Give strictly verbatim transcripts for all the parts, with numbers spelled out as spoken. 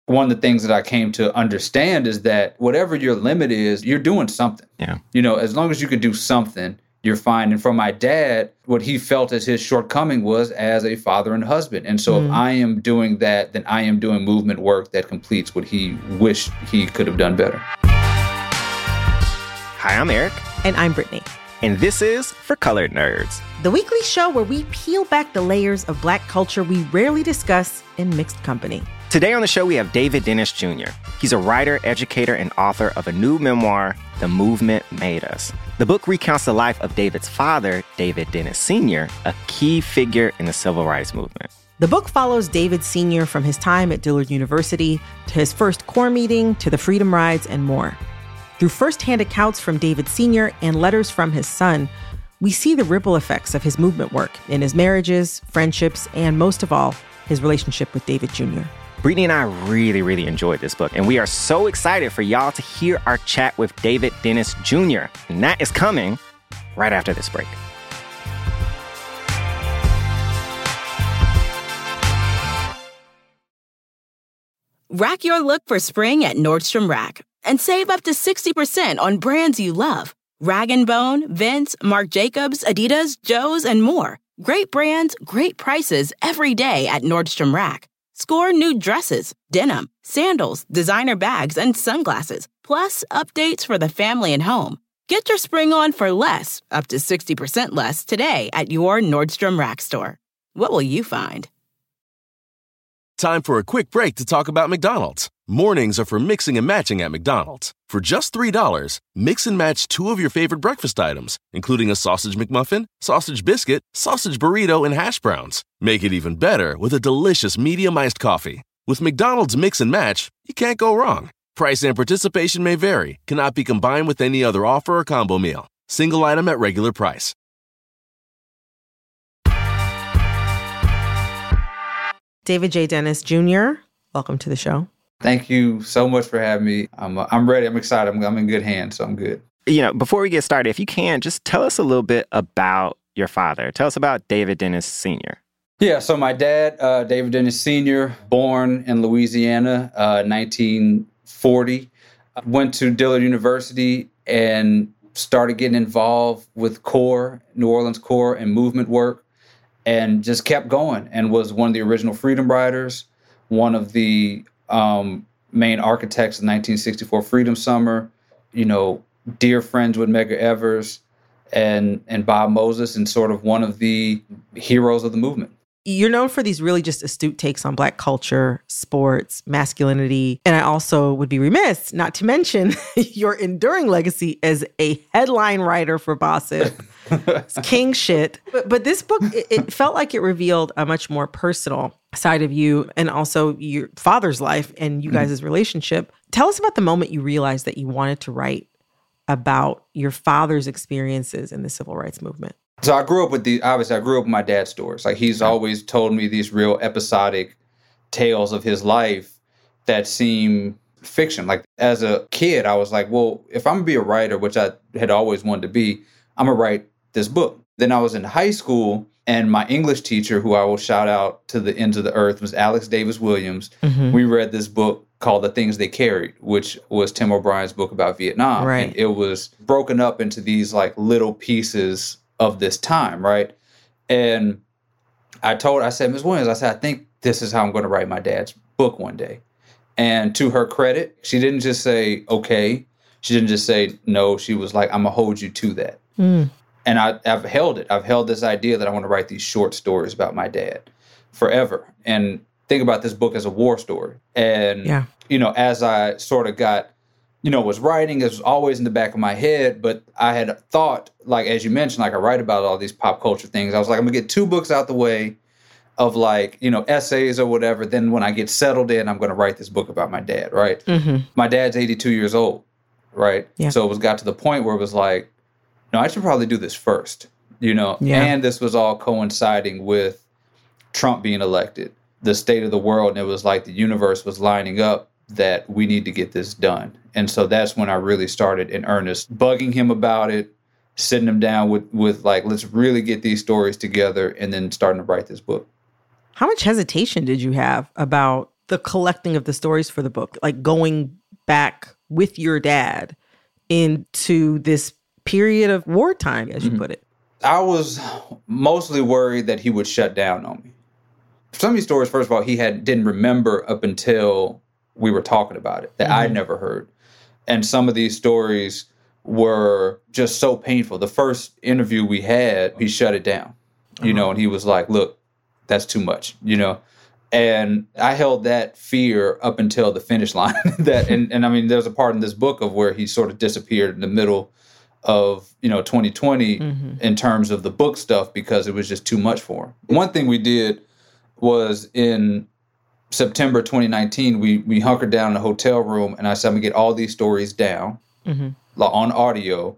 one of the things that I came to understand is that whatever your limit is, you're doing something. Yeah. You know, as long as you can do something, you're fine. And for my dad, what he felt as his shortcoming was as a father and husband. And so mm. if I am doing that, then I am doing movement work that completes what he wished he could have done better. Hi, I'm Eric. And I'm Brittany. And this is For Colored Nerds, the weekly show where we peel back the layers of Black culture we rarely discuss in mixed company. Today on the show, we have David Dennis Junior He's a writer, educator, and author of a new memoir, The Movement Made Us. The book recounts the life of David's father, David Dennis Senior, a key figure in the civil rights movement. The book follows David Senior from his time at Dillard University to his first core meeting to the Freedom Rides and more. Through firsthand accounts from David Senior and letters from his son, we see the ripple effects of his movement work in his marriages, friendships, and most of all, his relationship with David Junior Brittany and I really, really enjoyed this book, and we are so excited for y'all to hear our chat with David Dennis Junior And that is coming right after this break. Rack your look for spring at Nordstrom Rack and save up to sixty percent on brands you love. Rag and Bone, Vince, Marc Jacobs, Adidas, Joe's, and more. Great brands, great prices every day at Nordstrom Rack. Score new dresses, denim, sandals, designer bags, and sunglasses, plus updates for the family and home. Get your spring on for less, up to sixty percent less today at your Nordstrom Rack store. What will you find? Time for a quick break to talk about McDonald's. Mornings are for mixing and matching at McDonald's. For just three dollars, mix and match two of your favorite breakfast items, including a sausage McMuffin, sausage biscuit, sausage burrito, and hash browns. Make it even better with a delicious medium iced coffee. With McDonald's Mix and Match, you can't go wrong. Price and participation may vary, cannot be combined with any other offer or combo meal. Single item at regular price. David J. Dennis Junior, welcome to the show. Thank you so much for having me. I'm uh, I'm ready. I'm excited. I'm, I'm in good hands, so I'm good. You know, before we get started, if you can, just tell us a little bit about your father. Tell us about David Dennis Senior Yeah, so my dad, uh, David Dennis Senior, born in Louisiana, uh, nineteen forty, went to Dillard University and started getting involved with CORE, New Orleans CORE, and movement work. And just kept going and was one of the original Freedom Riders, one of the um, main architects of the nineteen sixty-four Freedom Summer, you know, dear friends with Medgar Evers and, and Bob Moses, and sort of one of the heroes of the movement. You're known for these really just astute takes on Black culture, sports, masculinity. And I also would be remiss not to mention your enduring legacy as a headline writer for Gossip. It's king shit. But, but this book, it, it felt like it revealed a much more personal side of you and also your father's life and you guys' mm-hmm. relationship. Tell us about the moment you realized that you wanted to write about your father's experiences in the civil rights movement. So I grew up with the, obviously I grew up with my dad's stories. Like he's always told me these real episodic tales of his life that seem fiction. Like as a kid, I was like, well, if I'm gonna be a writer, which I had always wanted to be, I'm gonna write this book. Then I was in high school and my English teacher, who I will shout out to the ends of the earth, was Alex Davis Williams. Mm-hmm. We read this book called The Things They Carried, which was Tim O'Brien's book about Vietnam. Right. And it was broken up into these like little pieces of this time, right? And I told, I said, Miz Williams, I said, I think this is how I'm going to write my dad's book one day. And to her credit, she didn't just say, okay. She didn't just say no. She was like, I'm going to hold you to that. Mm. And I, I've held it. I've held this idea that I want to write these short stories about my dad forever. And think about this book as a war story. And, yeah. you know, as I sort of got, you know, was writing, it was always in the back of my head, but I had thought, like, as you mentioned, like I write about all these pop culture things. I was like, I'm gonna get two books out the way of like, you know, essays or whatever. Then when I get settled in, I'm gonna write this book about my dad, right? Mm-hmm. My dad's eighty-two years old, right? Yeah. So it was got to the point where it was like, no, I should probably do this first, you know? Yeah. And this was all coinciding with Trump being elected, the state of the world. And it was like the universe was lining up that we need to get this done. And so that's when I really started in earnest, bugging him about it, sitting him down with, with like, let's really get these stories together and then starting to write this book. How much hesitation did you have about the collecting of the stories for the book, like going back with your dad into this period of wartime, as you mm-hmm. put it? I was mostly worried that he would shut down on me. Some of these stories, first of all, he had didn't remember up until we were talking about it, that mm-hmm. I'd never heard. And some of these stories were just so painful. The first interview we had, he shut it down, you uh-huh. know, and he was like, look, that's too much, you know. And I held that fear up until the finish line. that, and, and I mean, there's a part in this book of where he sort of disappeared in the middle of, you know, twenty twenty mm-hmm. in terms of the book stuff because it was just too much for him. One thing we did was in September twenty nineteen, we we hunkered down in a hotel room, and I said, I'm going to get all these stories down mm-hmm. on audio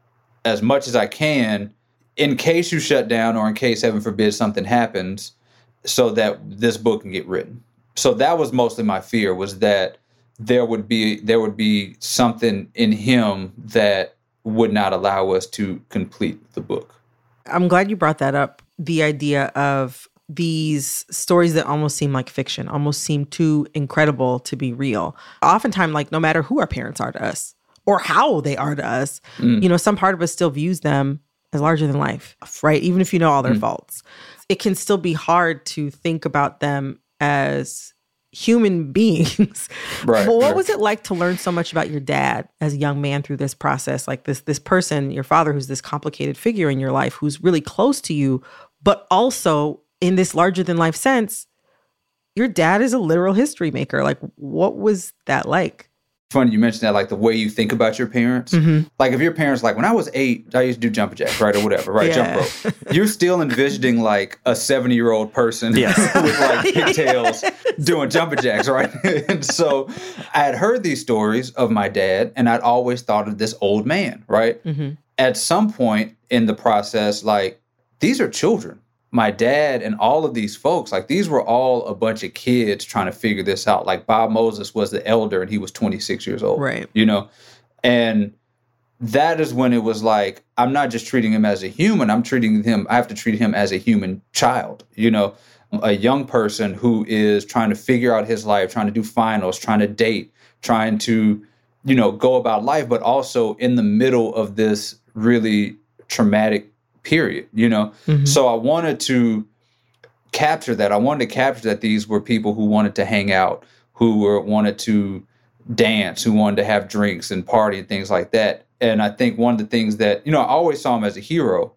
as much as I can in case you shut down or in case, heaven forbid, something happens, so that this book can get written. So that was mostly my fear, was that there would be there would be something in him that would not allow us to complete the book. I'm glad you brought that up, the idea of these stories that almost seem like fiction, almost seem too incredible to be real. Oftentimes, like, no matter who our parents are to us or how they are to us, mm. you know, some part of us still views them as larger than life, right? Even if you know all their mm. faults. It can still be hard to think about them as human beings. Right, but what right. was it like to learn so much about your dad as a young man through this process? Like this, this person, your father, who's this complicated figure in your life, who's really close to you, but also in this larger than life sense, your dad is a literal history maker. Like, what was that like? Funny you mentioned that, like the way you think about your parents. Mm-hmm. Like if your parents, like when I was eight, I used to do jumping jacks, right? Or whatever, right? Yeah. Jump rope. You're still envisioning like a seventy-year-old person yes. with like pigtails yes. doing jumping jacks, right? And so I had heard these stories of my dad, and I'd always thought of this old man, right? Mm-hmm. At some point in the process, like, these are children. My dad and all of these folks, like these were all a bunch of kids trying to figure this out. Like Bob Moses was the elder and he was twenty-six years old. Right. You know? And that is when it was like, I'm not just treating him as a human, I'm treating him, I have to treat him as a human child, you know, a young person who is trying to figure out his life, trying to do finals, trying to date, trying to, you know, go about life, but also in the middle of this really traumatic period, you know? Mm-hmm. So I wanted to capture that. I wanted to capture that these were people who wanted to hang out, who were wanted to dance, who wanted to have drinks and party and things like that. And I think one of the things that, you know, I always saw him as a hero,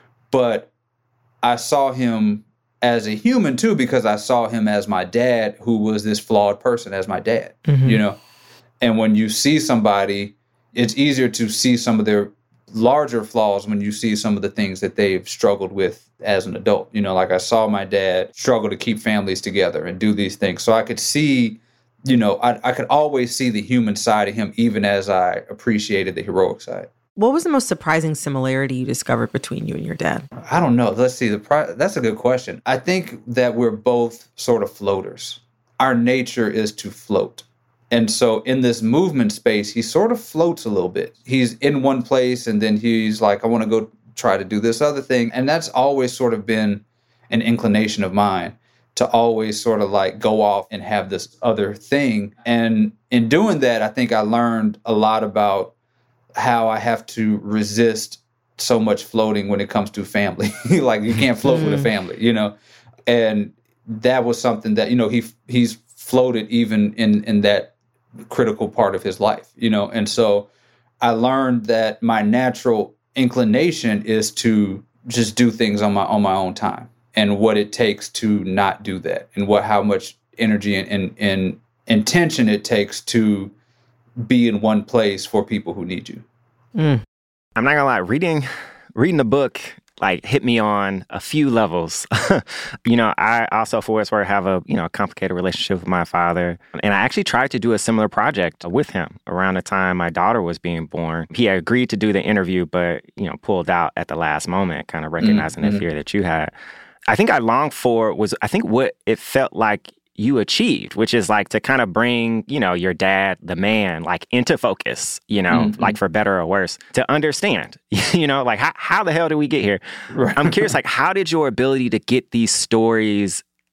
but I saw him as a human too, because I saw him as my dad, who was this flawed person as my dad, mm-hmm. you know? And when you see somebody, it's easier to see some of their larger flaws when you see some of the things that they've struggled with as an adult. You know, like I saw my dad struggle to keep families together and do these things. So I could see, you know, I, I could always see the human side of him, even as I appreciated the heroic side. What was the most surprising similarity you discovered between you and your dad? I don't know. Let's see. The pri- That's a good question. I think that we're both sort of floaters. Our nature is to float. And so in this movement space, he sort of floats a little bit. He's in one place and then he's like, I want to go try to do this other thing. And that's always sort of been an inclination of mine, to always sort of like go off and have this other thing. And in doing that, I think I learned a lot about how I have to resist so much floating when it comes to family. Like you can't float with a family, you know? And that was something that, you know, he he's floated even in, in that critical part of his life, you know? And so I learned that my natural inclination is to just do things on my on my own time, and what it takes to not do that, and what how much energy and, and, and intention it takes to be in one place for people who need you. Mm. I'm not gonna lie, reading reading the book like hit me on a few levels. You know, I also, for what it's worth, have a, you know, complicated relationship with my father. And I actually tried to do a similar project with him around the time my daughter was being born. He agreed to do the interview, but, you know, pulled out at the last moment, kind of recognizing mm-hmm. the fear that you had. I think I longed for was, I think what it felt like you achieved, which is like to kind of bring, you know, your dad, the man, like into focus, you know, mm-hmm. like for better or worse, to understand, you know, like how, how the hell did we get here? Right. I'm curious, like, how did your ability to get these stories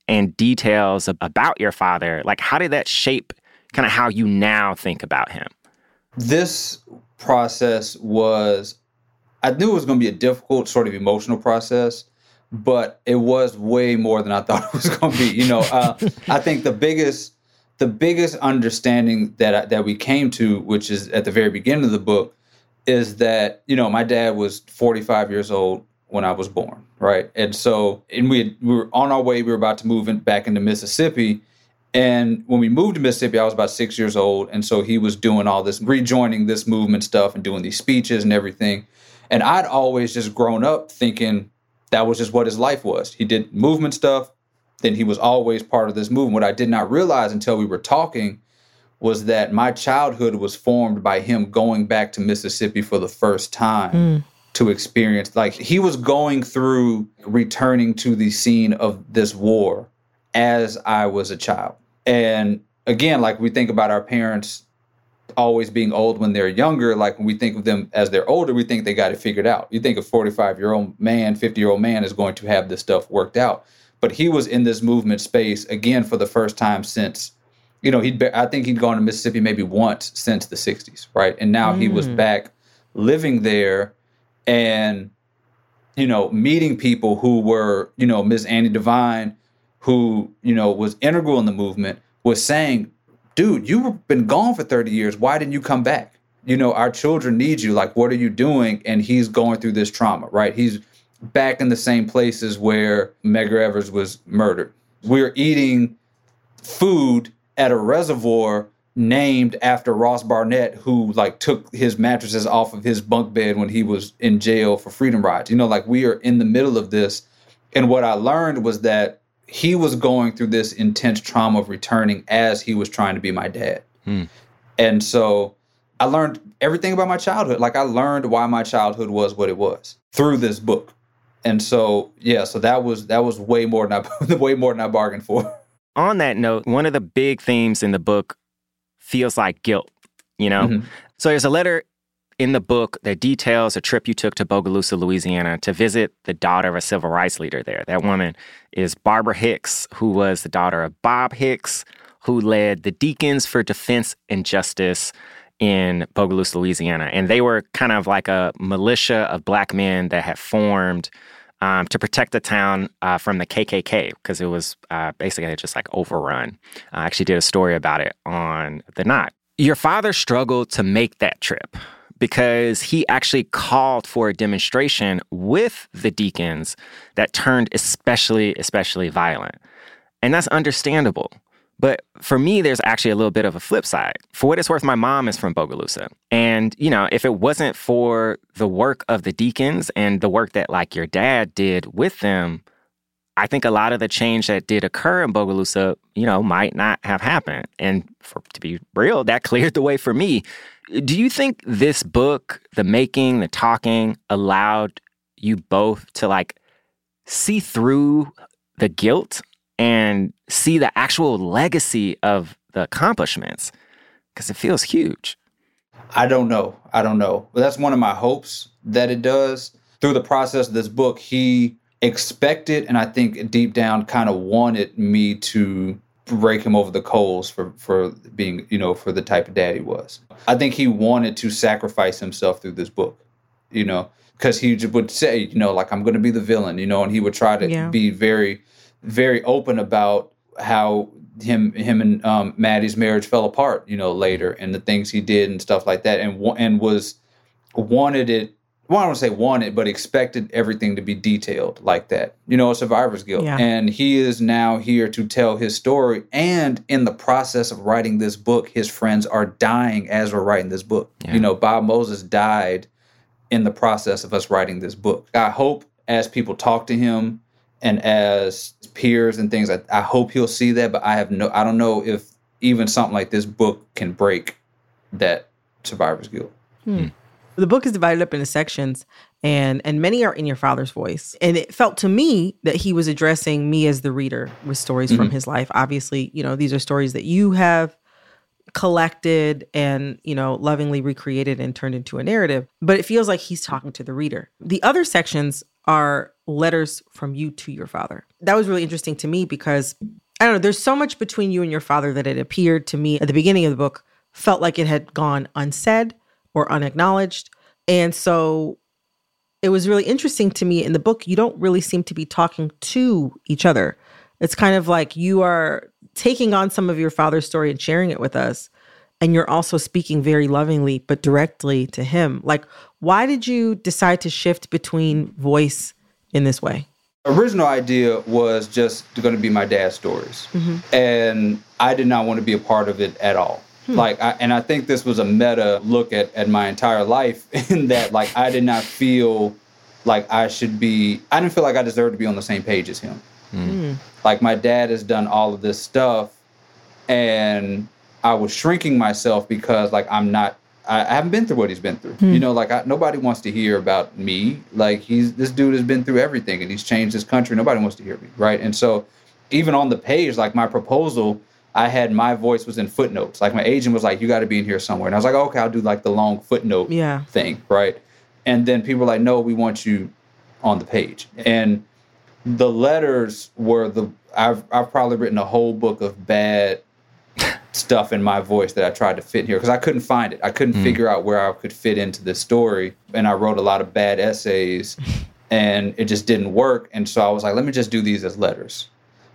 and details about your father, like how did that shape kind of how you now think about him? This process was, I knew it was going to be a difficult sort of emotional process, but it was way more than I thought it was going to be. You know, uh, I think the biggest, the biggest understanding that I, that we came to, which is at the very beginning of the book, is that, you know, my dad was forty-five years old when I was born, right? And so, and we, had, we were on our way, we were about to move in, back into Mississippi. And when we moved to Mississippi, I was about six years old. And so he was doing all this, rejoining this movement stuff and doing these speeches and everything. And I'd always just grown up thinking that was just what his life was. He did movement stuff, then he was always part of this movement. What I did not realize until we were talking was that my childhood was formed by him going back to Mississippi for the first time. Mm. To experience, like he was going through returning to the scene of this war as I was a child. And again, like we think about our parents always being old when they're younger, like when we think of them as they're older, we think they got it figured out. You think a forty-five-year-old man, fifty-year-old man is going to have this stuff worked out. But he was in this movement space, again, for the first time since, you know, he'd be, I think he'd gone to Mississippi maybe once since the sixties, right? And now mm. he was back living there. And, you know, meeting people who were, you know, Miss Annie Devine, who, you know, was integral in the movement, was saying, dude, you've been gone for thirty years. Why didn't you come back? You know, our children need you. Like, what are you doing? And he's going through this trauma, right? He's back in the same places where Medgar Evers was murdered. We're eating food at a reservoir named after Ross Barnett, who like took his mattresses off of his bunk bed when he was in jail for freedom rides. You know, like we are in the middle of this. And what I learned was that he was going through this intense trauma of returning as he was trying to be my dad. Hmm. And so I learned everything about my childhood. Like I learned why my childhood was what it was through this book. And so, yeah, so that was that was way more than I, way more than I bargained for. On that note, one of the big themes in the book feels like guilt, you know? Mm-hmm. So there's a letter in the book that details a trip you took to Bogalusa, Louisiana to visit the daughter of a civil rights leader there. That woman is Barbara Hicks, who was the daughter of Bob Hicks, who led the Deacons for Defense and Justice in Bogalusa, Louisiana. And they were kind of like a militia of black men that had formed um, to protect the town uh, from the K K K, because it was uh, basically just like overrun. I actually did a story about it on The Knot. Your father struggled to make that trip because he actually called for a demonstration with the Deacons that turned especially, especially violent. And that's understandable. But for me, there's actually a little bit of a flip side. For what it's worth, my mom is from Bogalusa. And, you know, if it wasn't for the work of the Deacons and the work that, like, your dad did with them, I think a lot of the change that did occur in Bogalusa, you know, might not have happened. And for, to be real, that cleared the way for me. Do you think this book, the making, the talking, allowed you both to, like, see through the guilt and see the actual legacy of the accomplishments? Because it feels huge. I don't know. I don't know. But that's one of my hopes that it does. Through the process of this book, he expected, and I think deep down kind of wanted me to break him over the coals for, for being, you know, for the type of dad he was. I think he wanted to sacrifice himself through this book, you know, because he would say, you know, like, I'm going to be the villain, you know, and he would try to yeah. be very, very open about how him him and um, Maddie's marriage fell apart, you know, later, and the things he did and stuff like that, and and was wanted it. Well, I don't want to say wanted, but expected everything to be detailed like that. You know, a survivor's guilt. Yeah. And he is now here to tell his story. And in the process of writing this book, his friends are dying as we're writing this book. Yeah. You know, Bob Moses died in the process of us writing this book. I hope as people talk to him and as peers and things, I, I hope he'll see that. But I have no, I don't know if even something like this book can break that survivor's guilt. Hmm. The book is divided up into sections, and and many are in your father's voice. And it felt to me that he was addressing me as the reader with stories mm-hmm. from his life. Obviously, you know, these are stories that you have collected and, you know, lovingly recreated and turned into a narrative. But it feels like he's talking to the reader. The other sections are letters from you to your father. That was really interesting to me because, I don't know, there's so much between you and your father that it appeared to me at the beginning of the book felt like it had gone unsaid or unacknowledged. And so it was really interesting to me in the book, you don't really seem to be talking to each other. It's kind of like you are taking on some of your father's story and sharing it with us. And you're also speaking very lovingly, but directly to him. Like, why did you decide to shift between voice in this way? Original idea was just going to be my dad's stories. Mm-hmm. And I did not want to be a part of it at all. Hmm. Like, I, and I think this was a meta look at, at my entire life in that, like, I did not feel like I should be, I didn't feel like I deserved to be on the same page as him. Mm. Like, my dad has done all of this stuff, and I was shrinking myself because, like, I'm not, I, I haven't been through what he's been through. Hmm. You know, like, I, nobody wants to hear about me. Like, he's, this dude has been through everything, and he's changed his country. Nobody wants to hear me, right? And so, even on the page, like, my proposal, I had, my voice was in footnotes. Like, my agent was like, you got to be in here somewhere. And I was like, okay, I'll do, like, the long footnote yeah. thing, right? And then people were like, no, we want you on the page. And the letters were the, I've, I've probably written a whole book of bad stuff in my voice that I tried to fit here because I couldn't find it. I couldn't mm. figure out where I could fit into this story. And I wrote a lot of bad essays and it just didn't work. And so I was like, let me just do these as letters.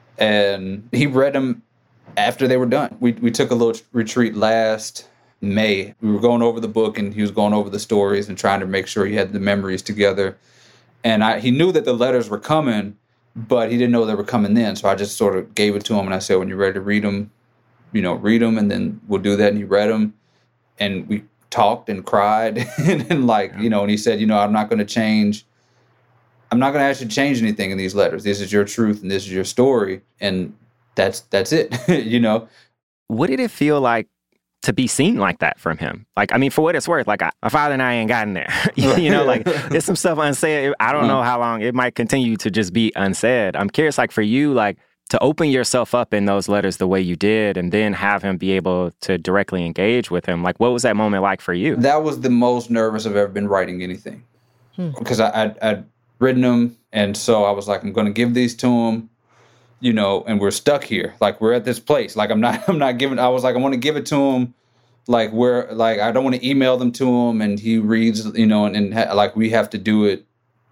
And he read them after they were done. We we took a little retreat last May. We were going over the book and he was going over the stories and trying to make sure he had the memories together. And I, he knew that the letters were coming, but he didn't know they were coming then. So I just sort of gave it to him and I said, when you're ready to read them, you know, read them, and then we'll do that. And he read them, and we talked and cried, and, and like, yeah. you know, and he said, you know, I'm not going to change. I'm not going to ask you to change anything in these letters. This is your truth, and this is your story, and that's that's it. You know. What did it feel like to be seen like that from him? Like, I mean, for what it's worth, like, I, my father and I ain't gotten there. You know, like, there's some stuff unsaid. I don't know how long it might continue to just be unsaid. I'm curious, like, for you, like, to open yourself up in those letters the way you did and then have him be able to directly engage with him. Like, what was that moment like for you? That was the most nervous I've ever been writing anything. Hmm. Because I, I'd, I'd written them, and so I was like, I'm going to give these to him, you know, and we're stuck here. Like, we're at this place. Like, I'm not, I'm not giving, I was like, I want to give it to him. Like, we're, like, I don't want to email them to him, and he reads, you know, and, and ha- like, we have to do it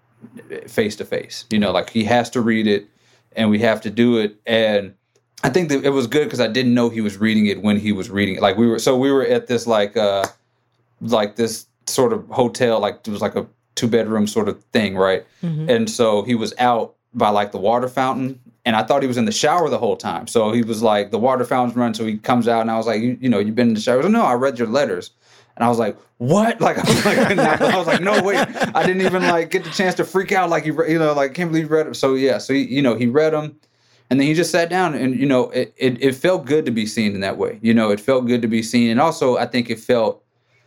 face to face. You know, like, he has to read it. And we have to do it. And I think that it was good because I didn't know he was reading it when he was reading it. Like we were, so we were at this like, uh, like this sort of hotel, like it was like a two bedroom sort of thing, right? Mm-hmm. And so he was out by like the water fountain, and I thought he was in the shower the whole time. So he was like, the water fountain's running, so he comes out, and I was like, you, you know, you've been in the shower? He was like, no, I read your letters. And I was like, what? Like, I was like, I was like, no, wait, I didn't even like get the chance to freak out. Like, you, you know, like, can't believe you read it. So yeah, so he, you know, he read them, and then he just sat down, and you know, it, it it felt good to be seen in that way. You know, it felt good to be seen, and also I think it felt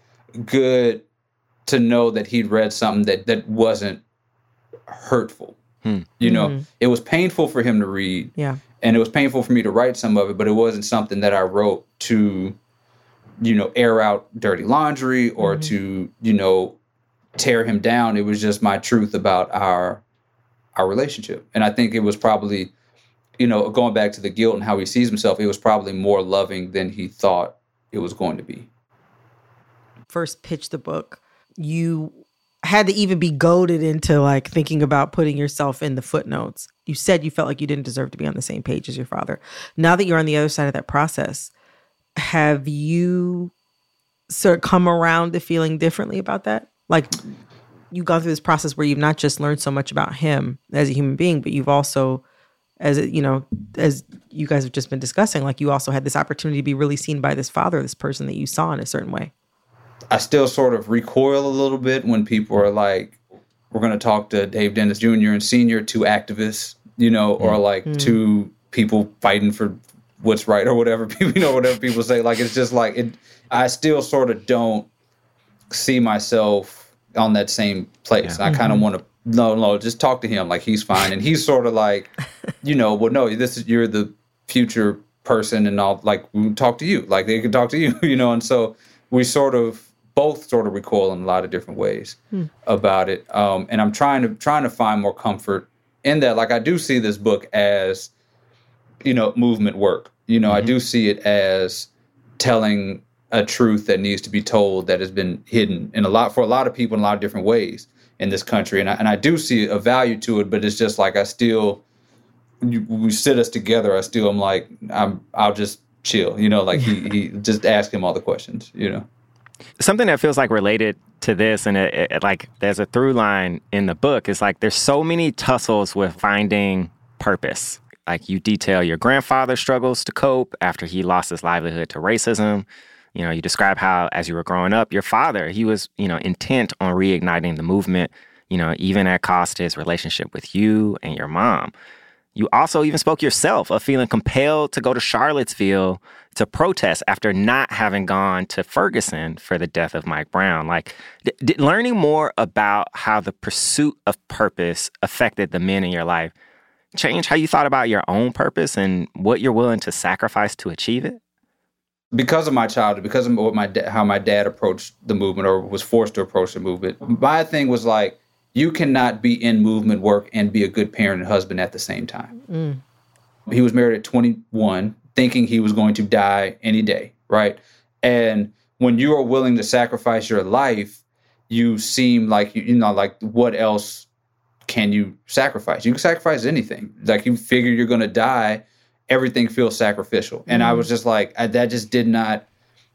good to know that he'd read something that that wasn't hurtful. Hmm. You know, mm-hmm. It was painful for him to read, yeah, and it was painful for me to write some of it, but it wasn't something that I wrote to, you know, air out dirty laundry or mm-hmm. to, you know, tear him down. It was just my truth about our our relationship. And I think it was probably, you know, going back to the guilt and how he sees himself, it was probably more loving than he thought it was going to be. First pitched the book, you had to even be goaded into like thinking about putting yourself in the footnotes. You said you felt like you didn't deserve to be on the same page as your father. Now that you're on the other side of that process, have you sort of come around to feeling differently about that? Like, you've gone through this process where you've not just learned so much about him as a human being, but you've also, as you know, as you guys have just been discussing, like you also had this opportunity to be really seen by this father, this person that you saw in a certain way. I still sort of recoil a little bit when people are like, we're going to talk to Dave Dennis Junior and Senior, two activists, you know, or like mm. two people fighting for what's right or whatever, you know, whatever people say. Like, it's just like, it. I still sort of don't see myself on that same place. Yeah. I kind of mm-hmm. want to, no, no, just talk to him. Like, he's fine. And he's sort of like, you know, well, no, this is, you're the future person and all, like, we talk to you. Like, they can talk to you, you know, and so we sort of both sort of recoil in a lot of different ways hmm. about it. Um, and I'm trying to trying to find more comfort in that. Like, I do see this book as, you know, movement work. You know, mm-hmm. I do see it as telling a truth that needs to be told that has been hidden in a lot for a lot of people in a lot of different ways in this country. And I, and I do see a value to it, but it's just like, I still, you, we sit us together, I still am like, I'm, I'll just chill, you know, like he, he just ask him all the questions, you know. Something that feels like related to this, and it, it, like there's a through line in the book, is like there's so many tussles with finding purpose. Like, you detail your grandfather's struggles to cope after he lost his livelihood to racism. You know, you describe how, as you were growing up, your father, he was, you know, intent on reigniting the movement, you know, even at cost to his relationship with you and your mom. You also even spoke yourself of feeling compelled to go to Charlottesville to protest after not having gone to Ferguson for the death of Mike Brown. Like, d- d- learning more about how the pursuit of purpose affected the men in your life change how you thought about your own purpose and what you're willing to sacrifice to achieve it? Because of my childhood, because of what my da- how my dad approached the movement or was forced to approach the movement, my thing was like, you cannot be in movement work and be a good parent and husband at the same time. Mm. He was married at twenty-one, thinking he was going to die any day, right? And when you are willing to sacrifice your life, you seem like, you, you know, like, what else can you sacrifice? You can sacrifice anything. Like, you figure you're going to die, everything feels sacrificial. Mm. And I was just like, I, that just did not,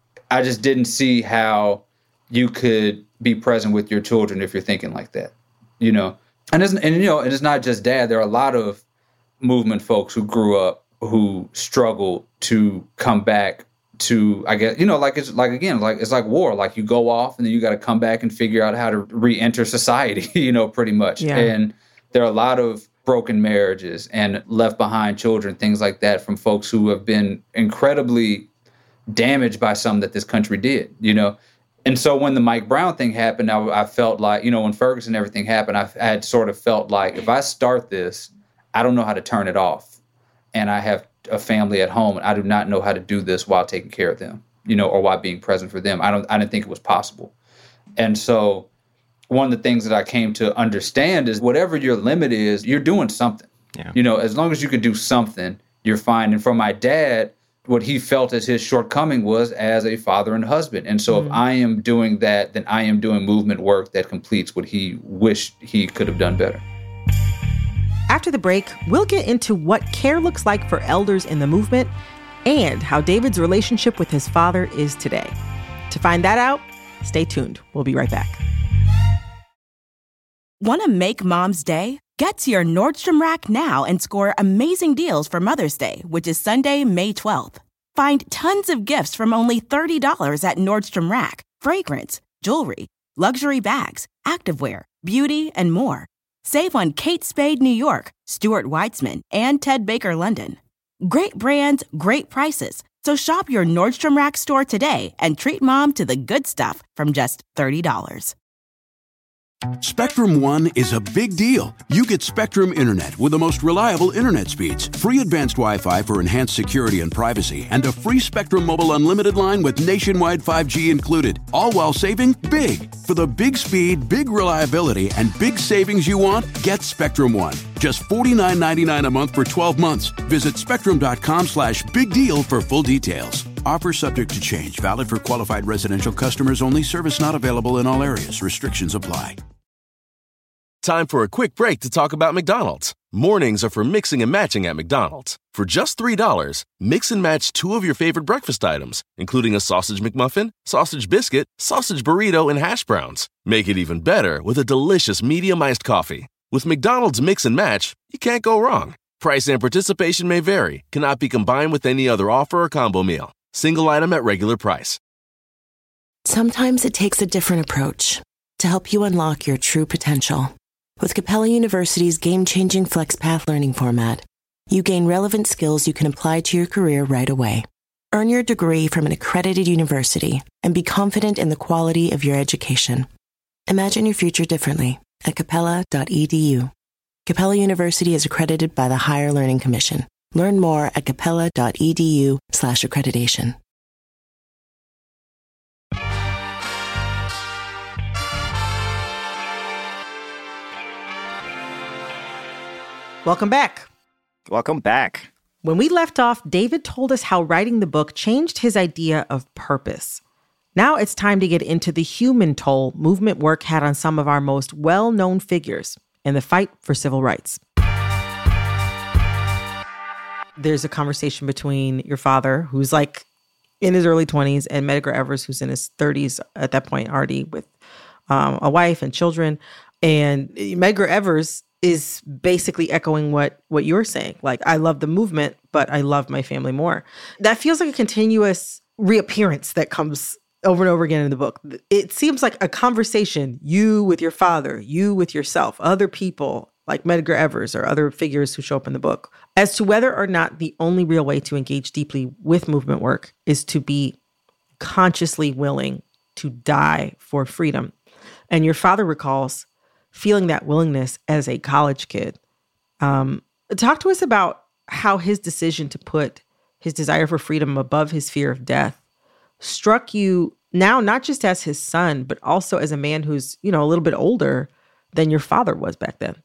I just didn't see how you could be present with your children if you're thinking like that. You know, and it's, and you know, and it's not just dad. There are a lot of movement folks who grew up who struggle to come back to, I guess, you know, like it's like, again, like it's like war. Like, you go off and then you got to come back and figure out how to re-enter society, you know, pretty much. Yeah. And there are a lot of broken marriages and left behind children, things like that, from folks who have been incredibly damaged by something that this country did, you know. And so when the Mike Brown thing happened, I, I felt like, you know, when Ferguson and everything happened, I, I had sort of felt like, if I start this, I don't know how to turn it off. And I have a family at home, and I do not know how to do this while taking care of them, you know, or while being present for them. I don't, I didn't think it was possible. And so one of the things that I came to understand is, whatever your limit is, you're doing something. Yeah. You know, as long as you could do something, you're fine. And for my dad, what he felt as his shortcoming was as a father and husband. And so mm. if I am doing that, then I am doing movement work that completes what he wished he could have done better. After the break, we'll get into what care looks like for elders in the movement and how David's relationship with his father is today. To find that out, stay tuned. We'll be right back. Want to make Mom's day? Get to your Nordstrom Rack now and score amazing deals for Mother's Day, which is Sunday, May twelfth. Find tons of gifts from only thirty dollars at Nordstrom Rack. Fragrance, jewelry, luxury bags, activewear, beauty, and more. Save on Kate Spade New York, Stuart Weitzman, and Ted Baker London. Great brands, great prices. So shop your Nordstrom Rack store today and treat Mom to the good stuff from just thirty dollars. Spectrum One is a big deal. You get Spectrum Internet with the most reliable internet speeds, free advanced Wi-Fi for enhanced security and privacy, and a free Spectrum Mobile Unlimited line with nationwide five G included, all while saving big. For the big speed, big reliability, and big savings you want, get Spectrum One. Just forty-nine ninety-nine a month for twelve months. Visit spectrum.com slash big deal for full details. Offer subject to change. Valid for qualified residential customers only. Service not available in all areas. Restrictions apply. Time for a quick break to talk about McDonald's. Mornings are for mixing and matching at McDonald's. For just three dollars, mix and match two of your favorite breakfast items, including a sausage McMuffin, sausage biscuit, sausage burrito, and hash browns. Make it even better with a delicious medium iced coffee. With McDonald's Mix and Match, you can't go wrong. Price and participation may vary. Cannot be combined with any other offer or combo meal. Single item at regular price. Sometimes it takes a different approach to help you unlock your true potential. With Capella University's game-changing FlexPath learning format, you gain relevant skills you can apply to your career right away. Earn your degree from an accredited university and be confident in the quality of your education. Imagine your future differently at capella dot e d u. Capella University is accredited by the Higher Learning Commission. Learn more at capella dot e d u slash accreditation. Welcome back. Welcome back. When we left off, David told us how writing the book changed his idea of purpose. Now it's time to get into the human toll movement work had on some of our most well-known figures in the fight for civil rights. There's a conversation between your father, who's like in his early twenties, and Medgar Evers, who's in his thirties at that point, already with um, a wife and children. And Medgar Evers is basically echoing what what you're saying. Like, I love the movement, but I love my family more. That feels like a continuous reappearance that comes over and over again in the book. It seems like a conversation, you with your father, you with yourself, other people like Medgar Evers or other figures who show up in the book, as to whether or not the only real way to engage deeply with movement work is to be consciously willing to die for freedom. And your father recalls feeling that willingness as a college kid. Um, talk to us about how his decision to put his desire for freedom above his fear of death struck you now, not just as his son, but also as a man who's, you know, a little bit older than your father was back then.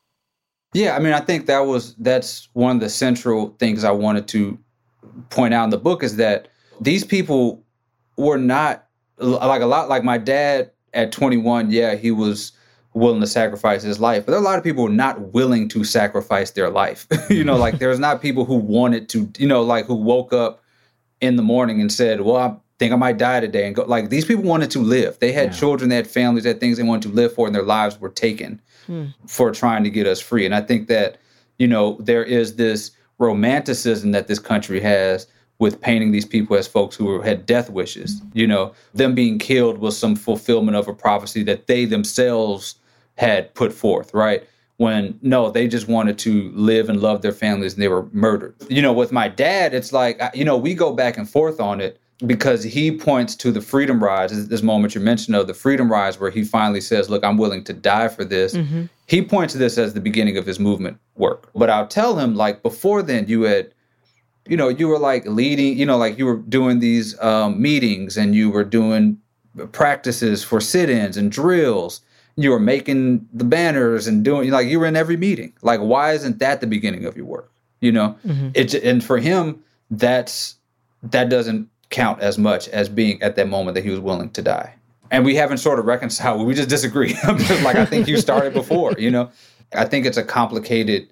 Yeah, I mean, I think that was that's one of the central things I wanted to point out in the book, is that these people were not like a lot like my dad at twenty-one. Yeah, he was willing to sacrifice his life, but there are a lot of people who are not willing to sacrifice their life. You know, like there's not people who wanted to, you know, like who woke up in the morning and said, well, I think I might die today, and go. Like, these people wanted to live. They had yeah. children, they had families, they had things they wanted to live for, and their lives were taken hmm. for trying to get us free. And I think that, you know, there is this romanticism that this country has with painting these people as folks who had death wishes. You know, them being killed was some fulfillment of a prophecy that they themselves had put forth, right? When, no, they just wanted to live and love their families, and they were murdered. You know, with my dad, it's like, you know, we go back and forth on it, because he points to the Freedom Rides, this moment you mentioned of the Freedom Rides, where he finally says, look, I'm willing to die for this. Mm-hmm. He points to this as the beginning of his movement work. But I'll tell him, like, before then, you had, you know, you were like leading, you know, like you were doing these um, meetings, and you were doing practices for sit-ins and drills. You were making the banners and doing, like, you were in every meeting. Like, why isn't that the beginning of your work? You know, mm-hmm. it's, and for him, that's, that doesn't count as much as being at that moment that he was willing to die. And we haven't sort of reconciled. We just disagree. I'm just like, I think you started before, you know? I think it's a complicated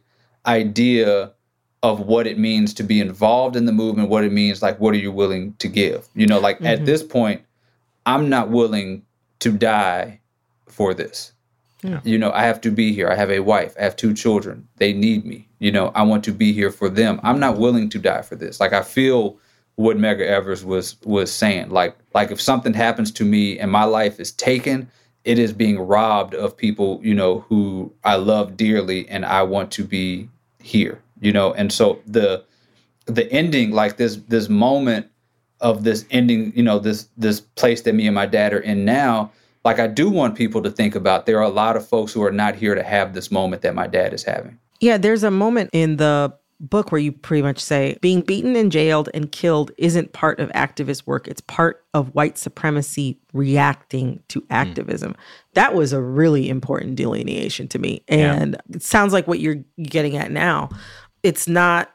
idea of what it means to be involved in the movement, what it means, like, what are you willing to give? You know, like, mm-hmm. at this point, I'm not willing to die for this. Yeah. You know, I have to be here. I have a wife. I have two children. They need me. You know, I want to be here for them. I'm not willing to die for this. Like, I feel what Medgar Evers was was saying. Like, like if something happens to me and my life is taken, it is being robbed of people, you know, who I love dearly, and I want to be here, you know. And so the the ending, like this this moment of this ending, you know, this this place that me and my dad are in now, like, I do want people to think about, there are a lot of folks who are not here to have this moment that my dad is having. Yeah, there's a moment in the book where you pretty much say being beaten and jailed and killed isn't part of activist work. It's part of white supremacy reacting to activism. Mm. That was a really important delineation to me. And yeah. it sounds like what you're getting at now. It's not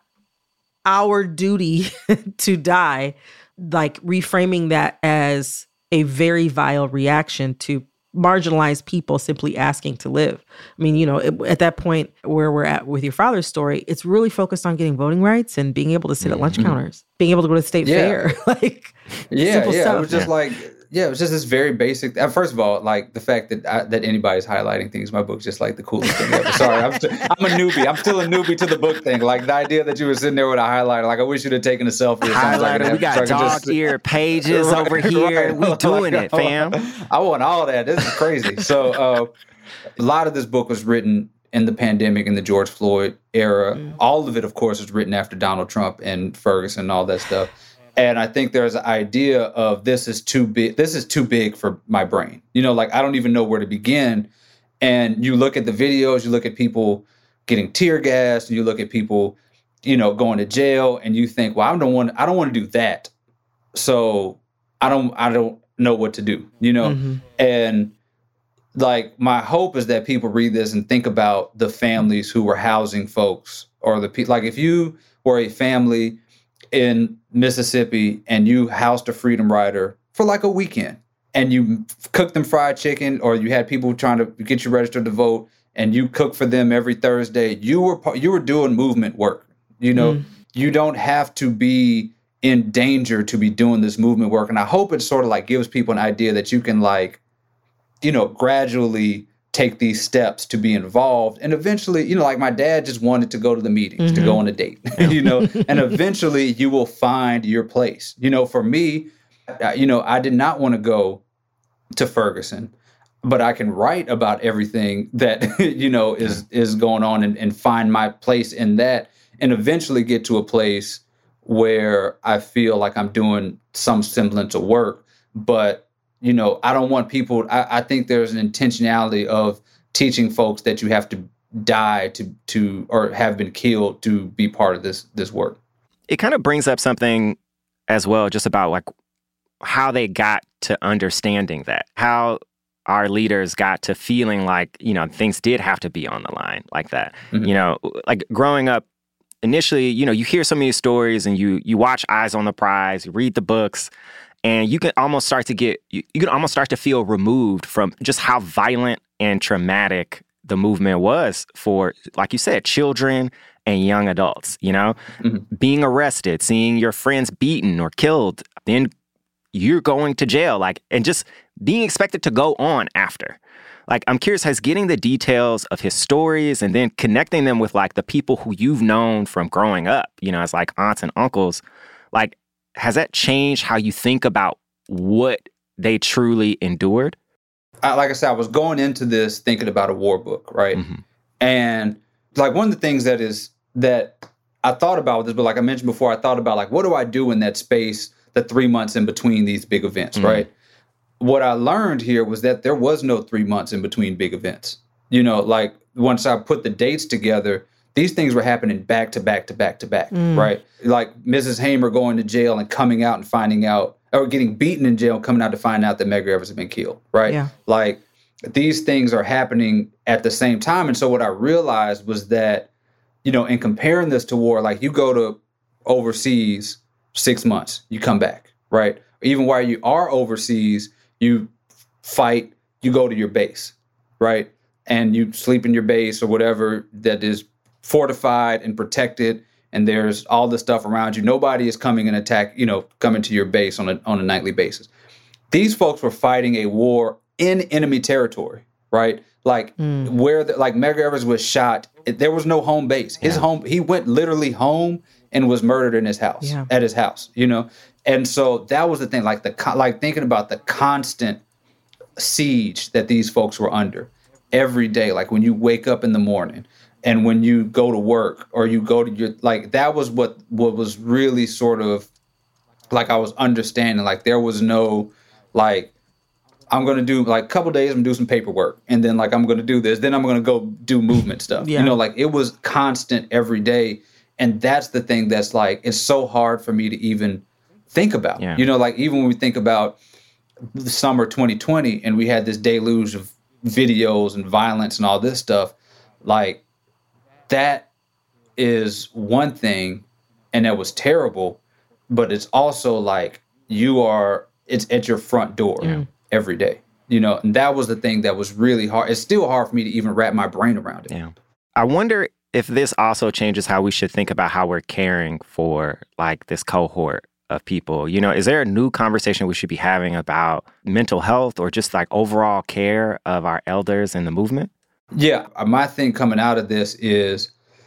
our duty to die, like reframing that as a very vile reaction to marginalized people simply asking to live. I mean, you know, it, at that point where we're at with your father's story, it's really focused on getting voting rights and being able to sit mm-hmm. at lunch counters, being able to go to the state yeah. fair. like, yeah, yeah. Stuff. It was just yeah. like, yeah, it was just this very basic. Uh, first of all, like the fact that I, that anybody's highlighting things in my book is just like the coolest thing ever. Sorry, I'm, st- I'm a newbie. I'm still a newbie to the book thing. Like the idea that you were sitting there with a highlighter, like I wish you'd have taken a selfie or something. Highlighter, like we got so dog ear pages right, over here. Right. We doing like, it, fam. I want all that. This is crazy. So uh, a lot of this book was written in the pandemic, in the George Floyd era. Mm. All of it, of course, was written after Donald Trump and Ferguson and all that stuff. And I think there's an idea of this is too big. This is too big for my brain. You know, like I don't even know where to begin. And you look at the videos, you look at people getting tear gassed, and you look at people, you know, going to jail, and you think, well, I don't want, I don't want to do that. So I don't, I don't know what to do. You know, mm-hmm. and like, my hope is that people read this and think about the families who were housing folks, or the people, like if you were a family in Mississippi and you housed a Freedom Rider for like a weekend and you cooked them fried chicken, or you had people trying to get you registered to vote and you cook for them every Thursday, you were you were doing movement work. You know, mm. you don't have to be in danger to be doing this movement work. And I hope it sort of like gives people an idea that you can like, you know, gradually take these steps to be involved. And eventually, you know, like my dad just wanted to go to the meetings, mm-hmm. to go on a date, you know, and eventually you will find your place. You know, for me, you know, I did not want to go to Ferguson, but I can write about everything that, you know, is, is going on and, and find my place in that, and eventually get to a place where I feel like I'm doing some semblance of work. But you know, I don't want people, I, I think there's an intentionality of teaching folks that you have to die to, to, or have been killed to be part of this, this work. It kind of brings up something as well, just about like how they got to understanding that, how our leaders got to feeling like, you know, things did have to be on the line like that. Mm-hmm. You know, like growing up, initially, you know, you hear so many stories and you, you watch Eyes on the Prize, you read the books, and you can almost start to get, you, you can almost start to feel removed from just how violent and traumatic the movement was for, like you said, children and young adults, you know? Mm-hmm. Being arrested, seeing your friends beaten or killed, then you're going to jail, like, and just being expected to go on after. Like, I'm curious, has getting the details of his stories and then connecting them with, like, the people who you've known from growing up, you know, as, like, aunts and uncles, like, has that changed how you think about what they truly endured? I, like I said, I was going into this thinking about a war book, right? Mm-hmm. And like one of the things that is that I thought about with this, but like I mentioned before, I thought about like, what do I do in that space, the three months in between these big events, mm-hmm. right? What I learned here was that there was no three months in between big events. You know, like once I put the dates together, these things were happening back to back to back to back, mm. right? Like Missus Hamer going to jail and coming out and finding out, or getting beaten in jail and coming out to find out that Medgar Evers had been killed, right? Yeah. Like these things are happening at the same time. And so what I realized was that, you know, in comparing this to war, like you go to overseas six months, you come back, right? Even while you are overseas, you fight, you go to your base, right? And you sleep in your base or whatever that is fortified and protected, and there's all this stuff around you. Nobody is coming and attack, you know, coming to your base on a on a nightly basis. These folks were fighting a war in enemy territory, right? Like mm. where, the, like Medgar Evers was shot, it, there was no home base. His yeah. home, he went literally home and was murdered in his house, yeah. at his house, you know? And so that was the thing, like the like thinking about the constant siege that these folks were under every day, like when you wake up in the morning, and when you go to work or you go to your, like, that was what, what was really sort of like I was understanding. Like there was no, like, I'm going to do like a couple days, I'm going to do some paperwork. And then like, I'm going to do this. Then I'm going to go do movement stuff. Yeah. You know, like it was constant every day. And that's the thing that's like, it's so hard for me to even think about. Yeah. You know, like even when we think about the summer twenty twenty and we had this deluge of videos and violence and all this stuff, like, that is one thing, and that was terrible, but it's also like you are, it's at your front door yeah. every day, you know, and that was the thing that was really hard. It's still hard for me to even wrap my brain around it. Yeah. I wonder if this also changes how we should think about how we're caring for like this cohort of people. You know, is there a new conversation we should be having about mental health or just like overall care of our elders in the movement? Yeah, my thing coming out of this is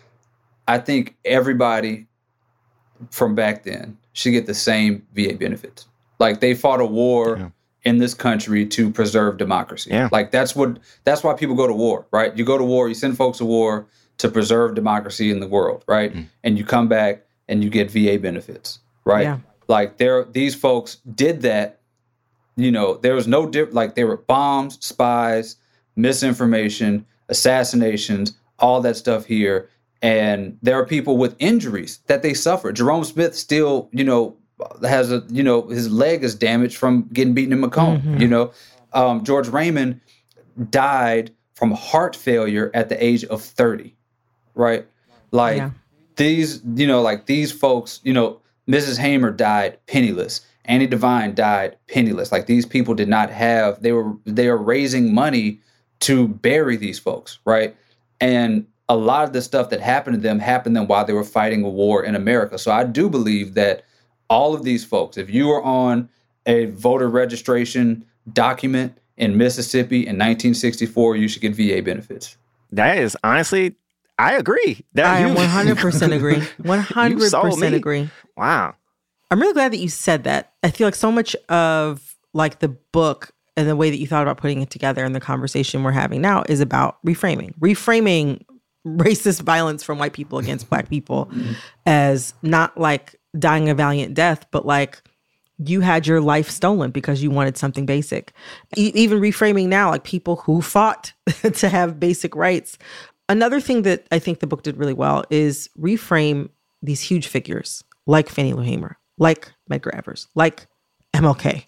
I think everybody from back then should get the same V A benefits. Like they fought a war yeah. in this country to preserve democracy. Yeah. Like that's what that's why people go to war, right? You go to war, you send folks to war to preserve democracy in the world, right? Mm. And you come back and you get V A benefits, right? Yeah. Like there these folks did that, you know, there was no diff like there were bombs, spies, misinformation, assassinations, all that stuff here. And there are people with injuries that they suffer. Jerome Smith still, you know, has a, you know, his leg is damaged from getting beaten in Macomb, mm-hmm. you know. Um, George Raymond died from heart failure at the age of thirty, right? Like Yeah. these, you know, like these folks, you know, Missus Hamer died penniless. Annie Devine died penniless. Like these people did not have, they were, they are raising money to bury these folks, right? And a lot of the stuff that happened to them happened to them while they were fighting a war in America. So I do believe that all of these folks, if you were on a voter registration document in Mississippi in nineteen sixty-four, you should get V A benefits. That is honestly, I agree. That I you- one hundred percent agree. one hundred sold percent me. agree. Wow. I'm really glad that you said that. I feel like so much of like the book and the way that you thought about putting it together and the conversation we're having now is about reframing, reframing racist violence from white people against Black people as not like dying a valiant death, but like you had your life stolen because you wanted something basic. E- even reframing now, like people who fought to have basic rights. Another thing that I think the book did really well is reframe these huge figures like Fannie Lou Hamer, like Medgar Evers, like M L K.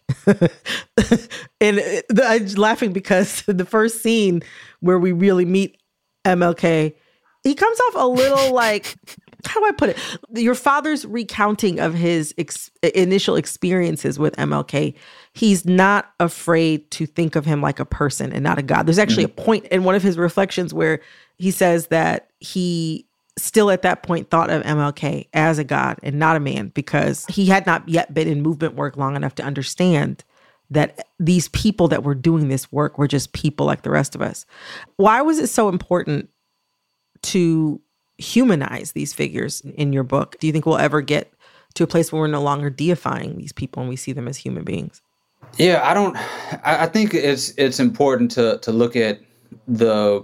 And it- the- I'm laughing because the first scene where we really meet M L K, he comes off a little like, how do I put it? Your father's recounting of his ex- initial experiences with M L K, he's not afraid to think of him like a person and not a god. There's actually mm-hmm. a point in one of his reflections where he says that he still at that point thought of M L K as a god and not a man because he had not yet been in movement work long enough to understand that these people that were doing this work were just people like the rest of us. Why was it so important to humanize these figures in your book? Do you think we'll ever get to a place where we're no longer deifying these people and we see them as human beings? Yeah, I don't, I, I think it's it's important to to look at the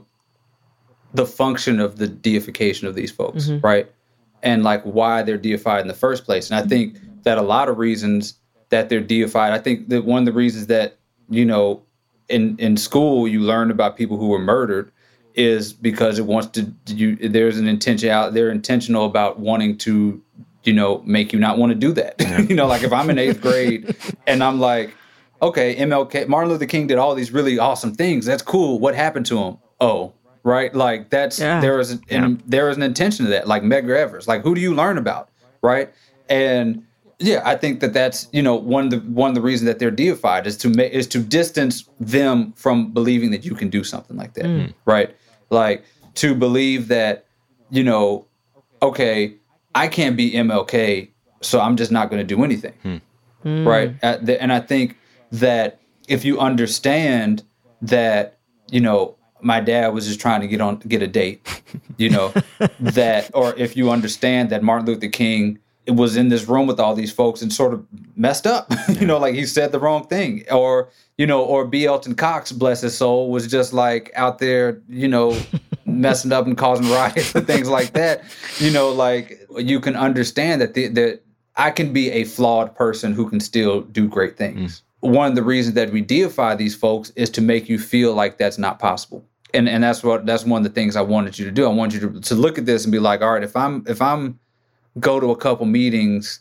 the function of the deification of these folks, mm-hmm. right? And like why they're deified in the first place. And I think that a lot of reasons that they're deified, I think that one of the reasons that, you know, in, in school you learn about people who were murdered is because it wants to, you, there's an intention out, they're intentional about wanting to, you know, make you not want to do that. Yeah. You know, like if I'm in eighth grade and I'm like, okay, M L K, Martin Luther King did all these really awesome things. That's cool. What happened to him? Oh, right. Like that's, yeah. there is, an, yeah. and there is an intention to that. Like Medgar Evers, like who do you learn about? Right. And yeah, I think that that's, you know, one of the, one of the reasons that they're deified is to make, is to distance them from believing that you can do something like that. Mm. Right. Like to believe that, you know, okay, I can't be M L K, so I'm just not going to do anything. Hmm. Mm. Right. And I think that if you understand that, you know, my dad was just trying to get on, get a date, you know, that, or if you understand that Martin Luther King was in this room with all these folks and sort of messed up, you know, like he said the wrong thing, or, you know, or B. Elton Cox, bless his soul, was just like out there, you know, messing up and causing riots and things like that. You know, like you can understand that the, that I can be a flawed person who can still do great things. Mm. One of the reasons that we deify these folks is to make you feel like that's not possible. And and that's what that's one of the things I wanted you to do. I want you to, to look at this and be like, all right, if I'm if I'm go to a couple meetings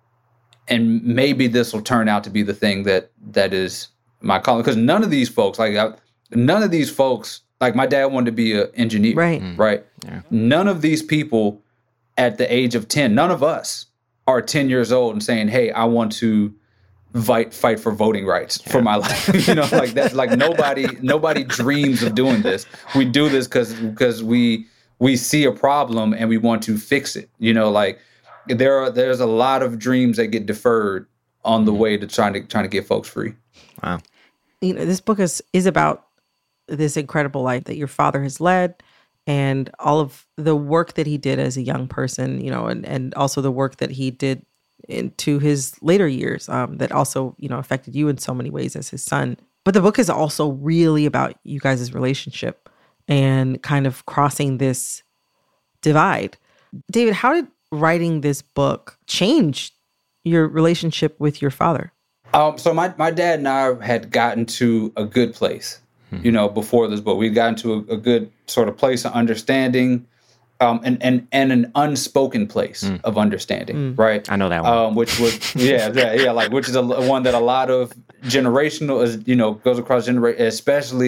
and maybe this will turn out to be the thing that that is my calling. Because none of these folks, like I, none of these folks, like my dad wanted to be an engineer, right? Mm. Right. Yeah. None of these people at the age of ten, none of us are ten years old and saying, hey, I want to fight fight for voting rights yeah. for my life. You know, like that's like nobody nobody dreams of doing this. We do this because because we we see a problem and we want to fix it. You know, like there are there's a lot of dreams that get deferred on the way to trying to trying to get folks free. Wow. You know, this book is is about this incredible life that your father has led and all of the work that he did as a young person, you know, and, and also the work that he did into his later years um, that also, you know, affected you in so many ways as his son. But the book is also really about you guys' relationship and kind of crossing this divide. David, how did writing this book change your relationship with your father? Um, so my, my dad and I had gotten to a good place, hmm. you know, before this book. We'd gotten to a, a good sort of place of understanding um, and, and, and an unspoken place mm. of understanding, mm. right? I know that one. Um, which was, yeah, yeah, yeah, like, which is a, one that a lot of generational, is, you know, goes across generation, especially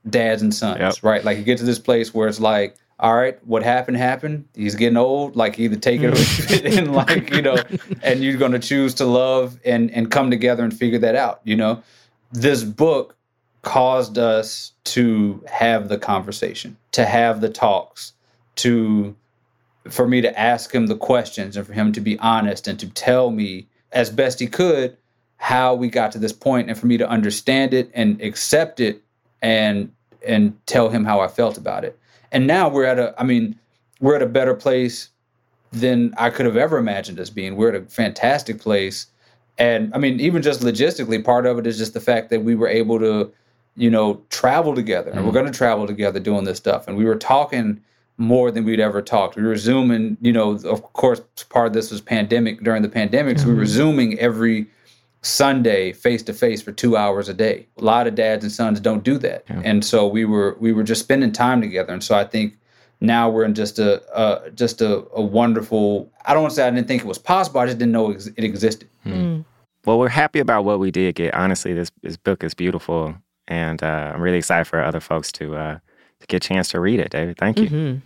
dads and sons, Yep. right? Like you get to this place where it's like, all right, what happened, happened. He's getting old. Like either take it or leave it. And like, you know, and you're going to choose to love and, and come together and figure that out. You know, this book caused us to have the conversation, to have the talks, to, for me to ask him the questions and for him to be honest and to tell me as best he could how we got to this point and for me to understand it and accept it and, and tell him how I felt about it. And now we're at a, I mean, we're at a better place than I could have ever imagined us being. We're at a fantastic place. And I mean, even just logistically, part of it is just the fact that we were able to, you know, travel together. And mm-hmm. we're going to travel together doing this stuff. And we were talking more than we'd ever talked. We were Zooming, you know, of course, part of this was pandemic, during the pandemic. So mm-hmm. we were Zooming every Sunday face-to-face for two hours a day. A lot of dads and sons don't do that. Yeah. And so we were we were just spending time together. And so I think now we're in just a uh, just a, a wonderful, I don't want to say I didn't think it was possible, I just didn't know it existed. Mm. Well, we're happy about what we did get. Honestly, this, this book is beautiful. And uh, I'm really excited for other folks to, uh, to get a chance to read it, David. Thank you. Mm-hmm.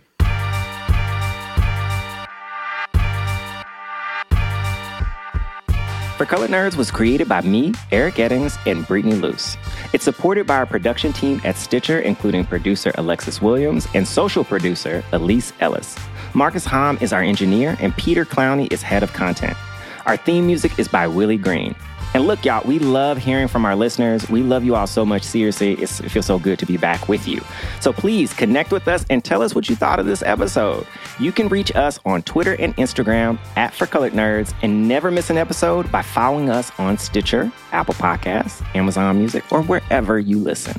For Colored Nerds was created by me, Eric Eddings, and Brittany Luce. It's supported by our production team at Stitcher, including producer Alexis Williams and social producer Elise Ellis. Marcus Hom is our engineer, and Peter Clowney is head of content. Our theme music is by Willie Green. And look, y'all, we love hearing from our listeners. We love you all so much. Seriously, it's, it feels so good to be back with you. So please connect with us and tell us what you thought of this episode. You can reach us on Twitter and Instagram at For Colored Nerds and never miss an episode by following us on Stitcher, Apple Podcasts, Amazon Music, or wherever you listen.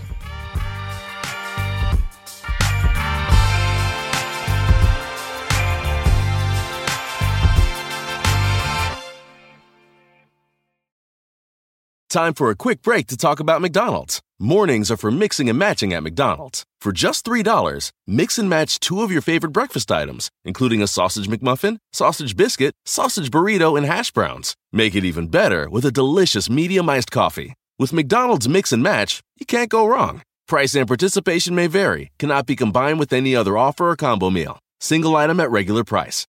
Time for a quick break to talk about McDonald's. Mornings are for mixing and matching at McDonald's. For just three dollars, mix and match two of your favorite breakfast items, including a sausage McMuffin, sausage biscuit, sausage burrito, and hash browns. Make it even better with a delicious medium iced coffee. With McDonald's Mix and Match, you can't go wrong. Price and participation may vary, cannot be combined with any other offer or combo meal. Single item at regular price.